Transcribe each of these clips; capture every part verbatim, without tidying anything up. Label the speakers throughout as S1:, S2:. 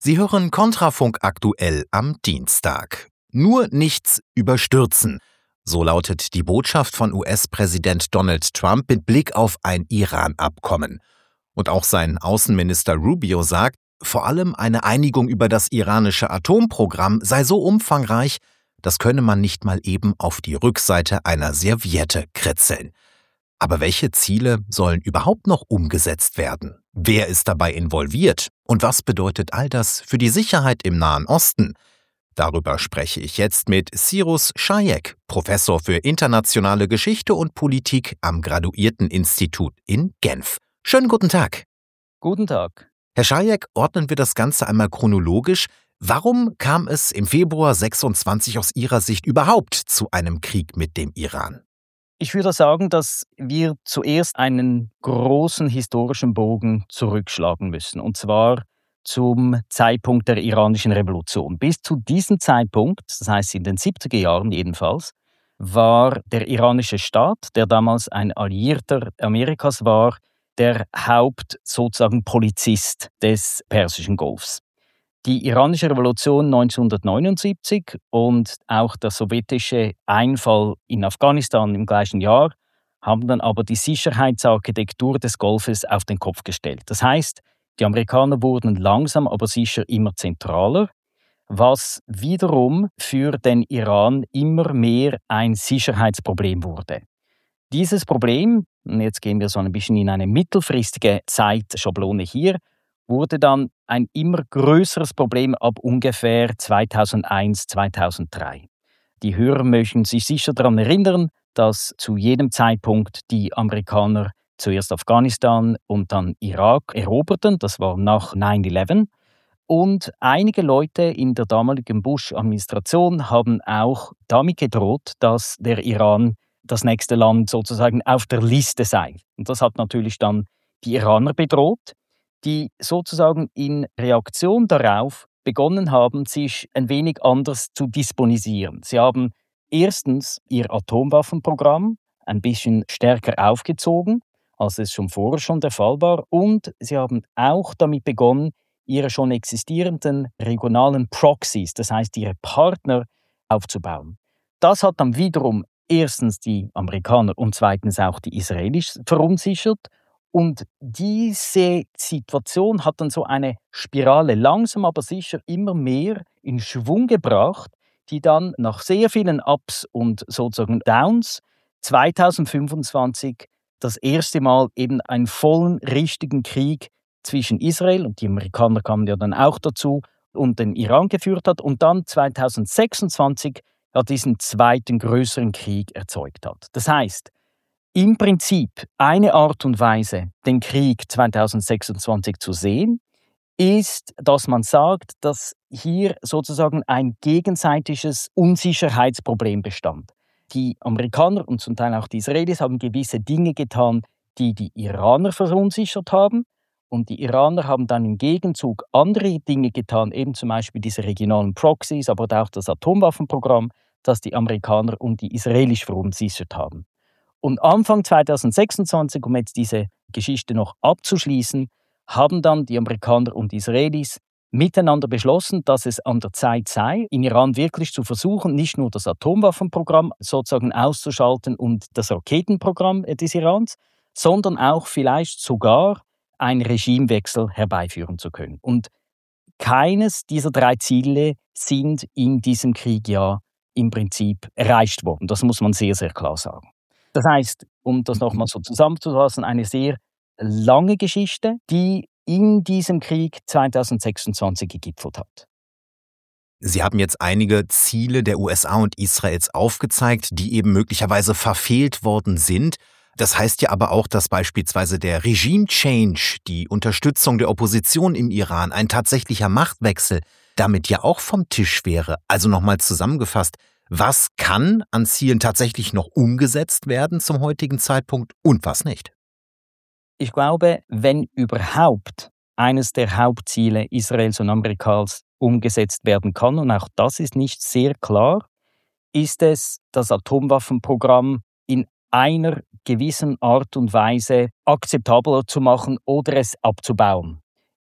S1: Sie hören Kontrafunk aktuell am Dienstag. Nur nichts überstürzen. So lautet die Botschaft von U S-Präsident Donald Trump mit Blick auf ein Iran-Abkommen. Und auch sein Außenminister Rubio sagt, vor allem eine Einigung über das iranische Atomprogramm sei so umfangreich, das könne man nicht mal eben auf die Rückseite einer Serviette kritzeln. Aber welche Ziele sollen überhaupt noch umgesetzt werden? Wer ist dabei involviert? Und was bedeutet all das für die Sicherheit im Nahen Osten? Darüber spreche ich jetzt mit Cyrus Chayek, Professor für internationale Geschichte und Politik am Graduierteninstitut in Genf. Schönen guten Tag.
S2: Guten Tag.
S1: Herr Chayek, ordnen wir das Ganze einmal chronologisch. Warum kam es im Februar sechsundzwanzig aus Ihrer Sicht überhaupt zu einem Krieg mit dem Iran?
S2: Ich würde sagen, dass wir zuerst einen großen historischen Bogen zurückschlagen müssen, und zwar zum Zeitpunkt der iranischen Revolution. Bis zu diesem Zeitpunkt, das heißt in den siebziger Jahren jedenfalls, war der iranische Staat, der damals ein Alliierter Amerikas war, der Haupt sozusagen Polizist des Persischen Golfs. Die iranische Revolution neunzehnhundertneunundsiebzig und auch der sowjetische Einfall in Afghanistan im gleichen Jahr haben dann aber die Sicherheitsarchitektur des Golfes auf den Kopf gestellt. Das heißt, die Amerikaner wurden langsam aber sicher immer zentraler, was wiederum für den Iran immer mehr ein Sicherheitsproblem wurde. Dieses Problem, und jetzt gehen wir so ein bisschen in eine mittelfristige Zeitschablone hier, wurde dann ein immer größeres Problem ab ungefähr zweitausendeins, zweitausenddrei. Die Hörer möchten sich sicher daran erinnern, dass zu jedem Zeitpunkt die Amerikaner zuerst Afghanistan und dann Irak eroberten. Das war nach neun elf. Und einige Leute in der damaligen Bush-Administration haben auch damit gedroht, dass der Iran das nächste Land sozusagen auf der Liste sei. Und das hat natürlich dann die Iraner bedroht, die sozusagen in Reaktion darauf begonnen haben, sich ein wenig anders zu disponisieren. Sie haben erstens ihr Atomwaffenprogramm ein bisschen stärker aufgezogen, als es schon vorher schon der Fall war, und sie haben auch damit begonnen, ihre schon existierenden regionalen Proxies, das heißt ihre Partner, aufzubauen. Das hat dann wiederum erstens die Amerikaner und zweitens auch die Israelis verunsichert. Und diese Situation hat dann so eine Spirale langsam aber sicher immer mehr in Schwung gebracht, die dann nach sehr vielen Ups und sozusagen Downs zweitausendfünfundzwanzig das erste Mal eben einen vollen, richtigen Krieg zwischen Israel, und die Amerikaner kamen ja dann auch dazu, und den Iran geführt hat, und dann zweitausendsechsundzwanzig ja diesen zweiten größeren Krieg erzeugt hat. Das heißt, im Prinzip eine Art und Weise, den Krieg zweitausendsechsundzwanzig zu sehen, ist, dass man sagt, dass hier sozusagen ein gegenseitiges Unsicherheitsproblem bestand. Die Amerikaner und zum Teil auch die Israelis haben gewisse Dinge getan, die die Iraner verunsichert haben, und die Iraner haben dann im Gegenzug andere Dinge getan, eben zum Beispiel diese regionalen Proxies, aber auch das Atomwaffenprogramm, das die Amerikaner und die Israelis verunsichert haben. Und Anfang zweitausendsechsundzwanzig, um jetzt diese Geschichte noch abzuschließen, haben dann die Amerikaner und die Israelis miteinander beschlossen, dass es an der Zeit sei, in Iran wirklich zu versuchen, nicht nur das Atomwaffenprogramm sozusagen auszuschalten und das Raketenprogramm des Irans, sondern auch vielleicht sogar einen Regimewechsel herbeiführen zu können. Und keines dieser drei Ziele sind in diesem Krieg ja im Prinzip erreicht worden. Das muss man sehr, sehr klar sagen. Das heißt, um das nochmal so zusammenzufassen, eine sehr lange Geschichte, die in diesem Krieg zweitausendsechsundzwanzig gegipfelt hat.
S1: Sie haben jetzt einige Ziele der U S A und Israels aufgezeigt, die eben möglicherweise verfehlt worden sind. Das heißt ja aber auch, dass beispielsweise der Regime-Change, die Unterstützung der Opposition im Iran, ein tatsächlicher Machtwechsel, damit ja auch vom Tisch wäre. Also nochmal zusammengefasst, was kann an Zielen tatsächlich noch umgesetzt werden zum heutigen Zeitpunkt und was nicht?
S2: Ich glaube, wenn überhaupt eines der Hauptziele Israels und Amerikas umgesetzt werden kann, und auch das ist nicht sehr klar, ist es, das Atomwaffenprogramm in einer gewissen Art und Weise akzeptabler zu machen oder es abzubauen.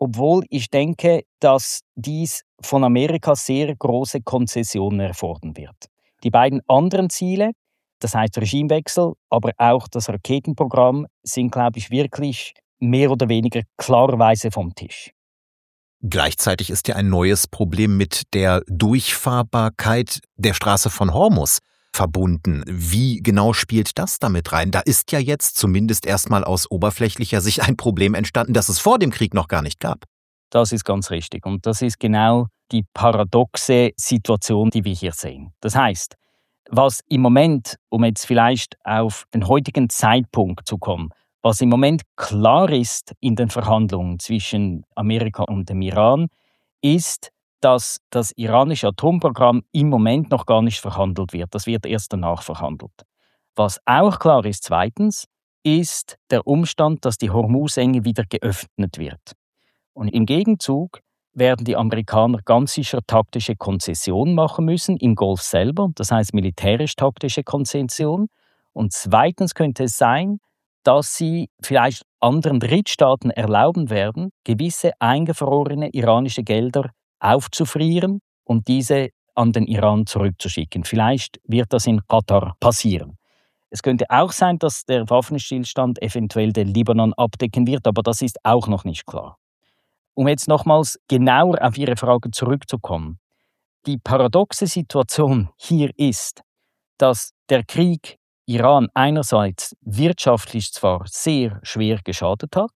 S2: obwohl ich denke, dass dies von Amerika sehr große Konzessionen erfordern wird. Die beiden anderen Ziele, das heißt Regimewechsel, aber auch das Raketenprogramm, sind, glaube ich, wirklich mehr oder weniger klarerweise vom Tisch.
S1: Gleichzeitig ist ja ein neues Problem mit der Durchfahrbarkeit der Straße von Hormuz verbunden. Wie genau spielt das damit rein? Da ist ja jetzt zumindest erstmal aus oberflächlicher Sicht ein Problem entstanden, das es vor dem Krieg noch gar nicht gab.
S2: Das ist ganz richtig. Und das ist genau die paradoxe Situation, die wir hier sehen. Das heißt, was im Moment, um jetzt vielleicht auf den heutigen Zeitpunkt zu kommen, was im Moment klar ist in den Verhandlungen zwischen Amerika und dem Iran, ist, dass das iranische Atomprogramm im Moment noch gar nicht verhandelt wird. Das wird erst danach verhandelt. Was auch klar ist, zweitens, ist der Umstand, dass die Hormuzenge wieder geöffnet wird. Und im Gegenzug werden die Amerikaner ganz sicher taktische Konzessionen machen müssen im Golf selber, das heißt militärisch-taktische Konzessionen. Und zweitens könnte es sein, dass sie vielleicht anderen Drittstaaten erlauben werden, gewisse eingefrorene iranische Gelder aufzufrieren und diese an den Iran zurückzuschicken. Vielleicht wird das in Katar passieren. Es könnte auch sein, dass der Waffenstillstand eventuell den Libanon abdecken wird, aber das ist auch noch nicht klar. Um jetzt nochmals genauer auf Ihre Frage zurückzukommen. Die paradoxe Situation hier ist, dass der Krieg Iran einerseits wirtschaftlich zwar sehr schwer geschadet hat,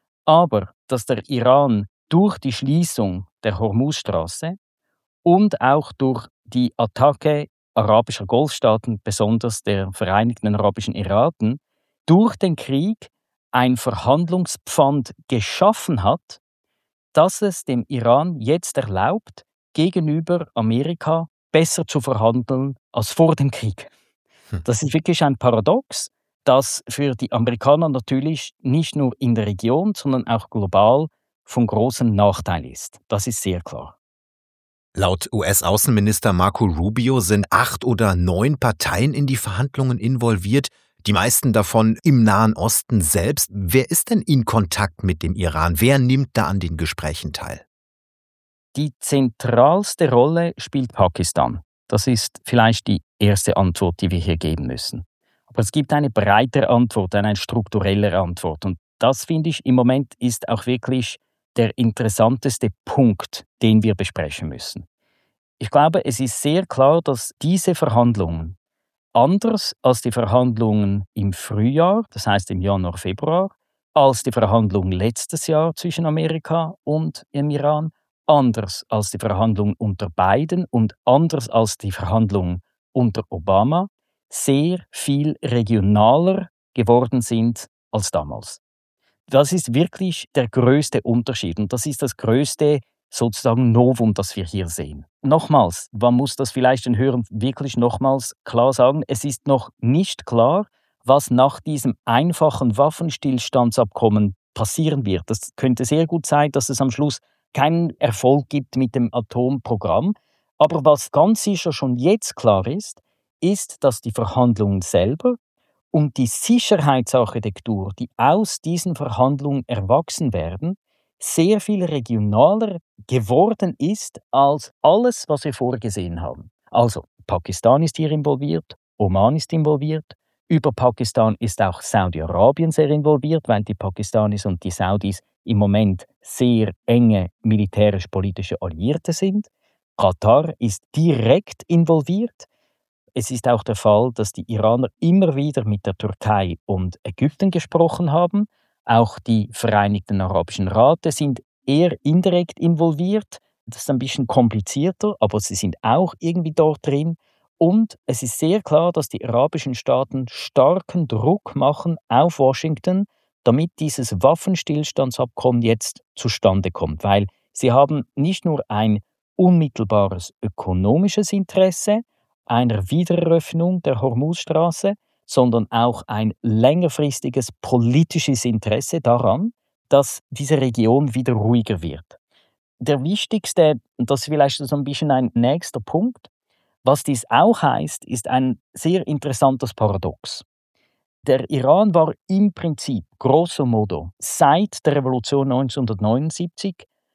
S2: aber dass der Iran durch die Schließung der Hormuzstraße und auch durch die Attacke arabischer Golfstaaten, besonders der Vereinigten Arabischen Emiraten, durch den Krieg ein Verhandlungspfand geschaffen hat, dass es dem Iran jetzt erlaubt, gegenüber Amerika besser zu verhandeln als vor dem Krieg. Das ist wirklich ein Paradox, das für die Amerikaner natürlich nicht nur in der Region, sondern auch global von großem Nachteil ist. Das ist sehr klar.
S1: Laut U S-Außenminister Marco Rubio sind acht oder neun Parteien in die Verhandlungen involviert, die meisten davon im Nahen Osten selbst. Wer ist denn in Kontakt mit dem Iran? Wer nimmt da an den Gesprächen teil?
S2: Die zentralste Rolle spielt Pakistan. Das ist vielleicht die erste Antwort, die wir hier geben müssen. Aber es gibt eine breitere Antwort, eine strukturellere Antwort. Und das, finde ich, im Moment ist auch wirklich der interessanteste Punkt, den wir besprechen müssen. Ich glaube, es ist sehr klar, dass diese Verhandlungen anders als die Verhandlungen im Frühjahr, das heißt im Januar, Februar, als die Verhandlungen letztes Jahr zwischen Amerika und dem Iran, anders als die Verhandlungen unter Biden und anders als die Verhandlungen unter Obama, sehr viel regionaler geworden sind als damals. Das ist wirklich der größte Unterschied und das ist das größte sozusagen Novum, das wir hier sehen. Nochmals, man muss das vielleicht den Hörern wirklich nochmals klar sagen, es ist noch nicht klar, was nach diesem einfachen Waffenstillstandsabkommen passieren wird. Das könnte sehr gut sein, dass es am Schluss keinen Erfolg gibt mit dem Atomprogramm. Aber was ganz sicher schon jetzt klar ist, ist, dass die Verhandlungen selber und die Sicherheitsarchitektur, die aus diesen Verhandlungen erwachsen werden, sehr viel regionaler geworden ist als alles, was wir vorgesehen haben. Also, Pakistan ist hier involviert, Oman ist involviert, über Pakistan ist auch Saudi-Arabien sehr involviert, weil die Pakistanis und die Saudis im Moment sehr enge militärisch-politische Alliierte sind. Katar ist direkt involviert. Es ist auch der Fall, dass die Iraner immer wieder mit der Türkei und Ägypten gesprochen haben. Auch die Vereinigten Arabischen Rate sind eher indirekt involviert. Das ist ein bisschen komplizierter, aber sie sind auch irgendwie dort drin. Und es ist sehr klar, dass die arabischen Staaten starken Druck machen auf Washington, damit dieses Waffenstillstandsabkommen jetzt zustande kommt. Weil sie haben nicht nur ein unmittelbares ökonomisches Interesse einer Wiedereröffnung der Hormuzstraße, sondern auch ein längerfristiges politisches Interesse daran, dass diese Region wieder ruhiger wird. Der wichtigste, und das ist vielleicht so ein bisschen ein nächster Punkt, was dies auch heißt, ist ein sehr interessantes Paradox. Der Iran war im Prinzip, grosso modo, seit der Revolution neunzehnhundertneunundsiebzig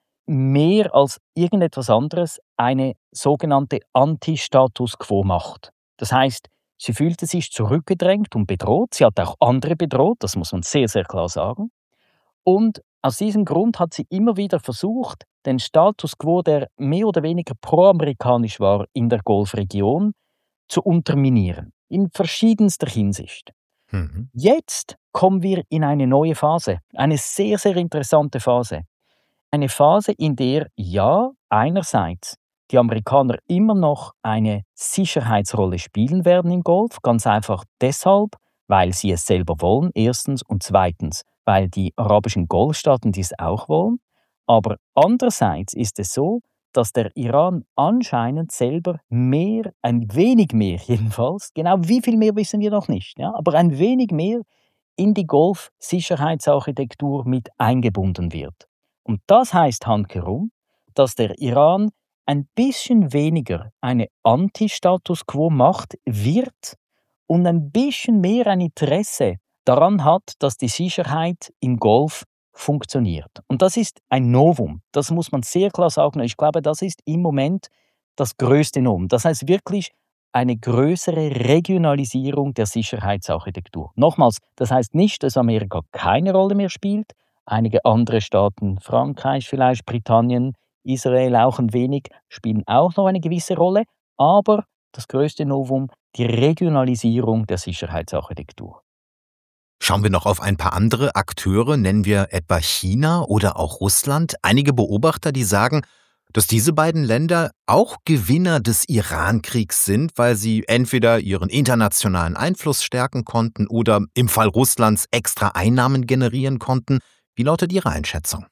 S2: mehr als irgendetwas anderes eine sogenannte Anti-Status-Quo-Macht. Das heißt, sie fühlte sich zurückgedrängt und bedroht. Sie hat auch andere bedroht, das muss man sehr, sehr klar sagen. Und aus diesem Grund hat sie immer wieder versucht, den Status quo, der mehr oder weniger pro-amerikanisch war in der Golfregion, zu unterminieren. In verschiedenster Hinsicht.
S1: Mhm.
S2: Jetzt kommen wir in eine neue Phase. Eine sehr, sehr interessante Phase. Eine Phase, in der ja einerseits die Amerikaner immer noch eine Sicherheitsrolle spielen werden im Golf, ganz einfach deshalb, weil sie es selber wollen, erstens, und zweitens, weil die arabischen Golfstaaten dies auch wollen. Aber andererseits ist es so, dass der Iran anscheinend selber mehr, ein wenig mehr jedenfalls, genau wie viel mehr wissen wir noch nicht, ja, aber ein wenig mehr in die Golf-Sicherheitsarchitektur mit eingebunden wird. Und das heißt handkehrum, dass der Iran ein bisschen weniger eine Anti-Status-Quo-Macht wird und ein bisschen mehr ein Interesse daran hat, dass die Sicherheit im Golf funktioniert. Und das ist ein Novum. Das muss man sehr klar sagen. Ich glaube, das ist im Moment das größte Novum. Das heißt wirklich eine größere Regionalisierung der Sicherheitsarchitektur. Nochmals, das heißt nicht, dass Amerika keine Rolle mehr spielt. Einige andere Staaten, Frankreich vielleicht, Britannien, Israel auch ein wenig, spielen auch noch eine gewisse Rolle. Aber das größte Novum, die Regionalisierung der Sicherheitsarchitektur.
S1: Schauen wir noch auf ein paar andere Akteure, nennen wir etwa China oder auch Russland. Einige Beobachter, die sagen, dass diese beiden Länder auch Gewinner des Iran-Kriegs sind, weil sie entweder ihren internationalen Einfluss stärken konnten oder im Fall Russlands extra Einnahmen generieren konnten. Wie lautet Ihre Einschätzung?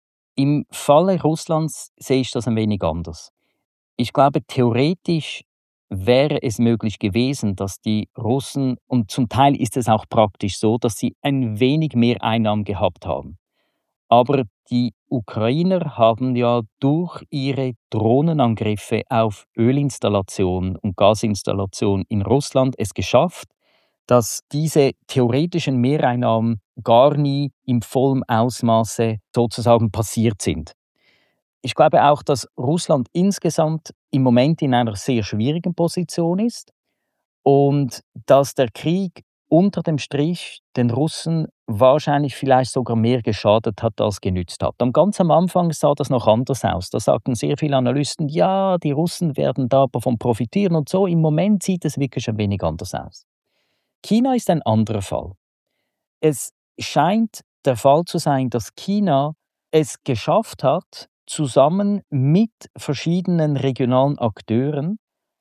S2: Im Falle Russlands sehe ich das ein wenig anders. Ich glaube, theoretisch wäre es möglich gewesen, dass die Russen, und zum Teil ist es auch praktisch so, dass sie ein wenig mehr Einnahmen gehabt haben. Aber die Ukrainer haben ja durch ihre Drohnenangriffe auf Ölinstallationen und Gasinstallationen in Russland es geschafft, dass diese theoretischen Mehreinnahmen gar nie im vollen Ausmaße sozusagen passiert sind. Ich glaube auch, dass Russland insgesamt im Moment in einer sehr schwierigen Position ist und dass der Krieg unter dem Strich den Russen wahrscheinlich vielleicht sogar mehr geschadet hat als genützt hat. Am ganz am Anfang sah das noch anders aus. Da sagten sehr viele Analysten, ja, die Russen werden davon profitieren und so. Im Moment sieht es wirklich ein wenig anders aus. China ist ein anderer Fall. Es scheint der Fall zu sein, dass China es geschafft hat, zusammen mit verschiedenen regionalen Akteuren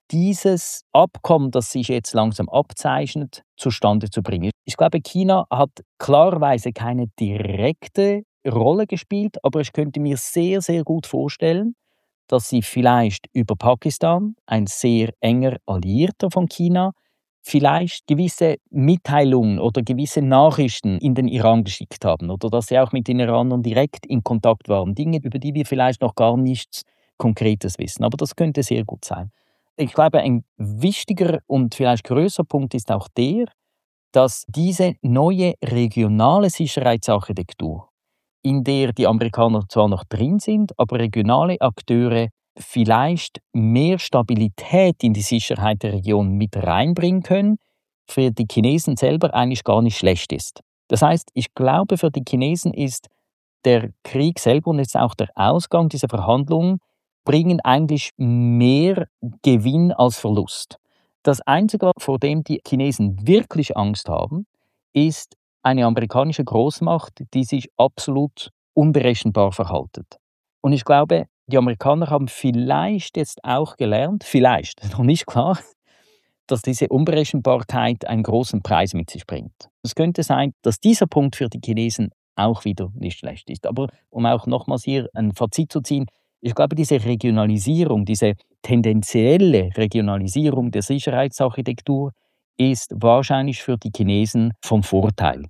S2: dieses Abkommen, das sich jetzt langsam abzeichnet, zustande zu bringen. Ich glaube, China hat klarerweise keine direkte Rolle gespielt, aber ich könnte mir sehr, sehr gut vorstellen, dass sie vielleicht über Pakistan, ein sehr enger Alliierter von China, vielleicht gewisse Mitteilungen oder gewisse Nachrichten in den Iran geschickt haben oder dass sie auch mit den Iranern direkt in Kontakt waren. Dinge, über die wir vielleicht noch gar nichts Konkretes wissen. Aber das könnte sehr gut sein. Ich glaube, ein wichtiger und vielleicht größer Punkt ist auch der, dass diese neue regionale Sicherheitsarchitektur, in der die Amerikaner zwar noch drin sind, aber regionale Akteure vielleicht mehr Stabilität in die Sicherheit der Region mit reinbringen können, für die Chinesen selber eigentlich gar nicht schlecht ist. Das heißt, ich glaube, für die Chinesen ist der Krieg selber und jetzt auch der Ausgang dieser Verhandlungen bringen eigentlich mehr Gewinn als Verlust. Das Einzige, vor dem die Chinesen wirklich Angst haben, ist eine amerikanische Großmacht, die sich absolut unberechenbar verhaltet. Und ich glaube, die Amerikaner haben vielleicht jetzt auch gelernt, vielleicht, noch nicht klar, dass diese Unberechenbarkeit einen großen Preis mit sich bringt. Es könnte sein, dass dieser Punkt für die Chinesen auch wieder nicht schlecht ist. Aber um auch nochmals hier ein Fazit zu ziehen, ich glaube, diese Regionalisierung, diese tendenzielle Regionalisierung der Sicherheitsarchitektur ist wahrscheinlich für die Chinesen vom Vorteil.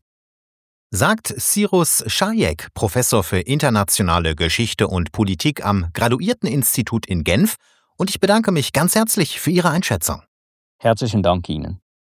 S1: Sagt Cyrus Schajek, Professor für internationale Geschichte und Politik am Graduierteninstitut in Genf. Und ich bedanke mich ganz herzlich für Ihre Einschätzung.
S2: Herzlichen Dank Ihnen.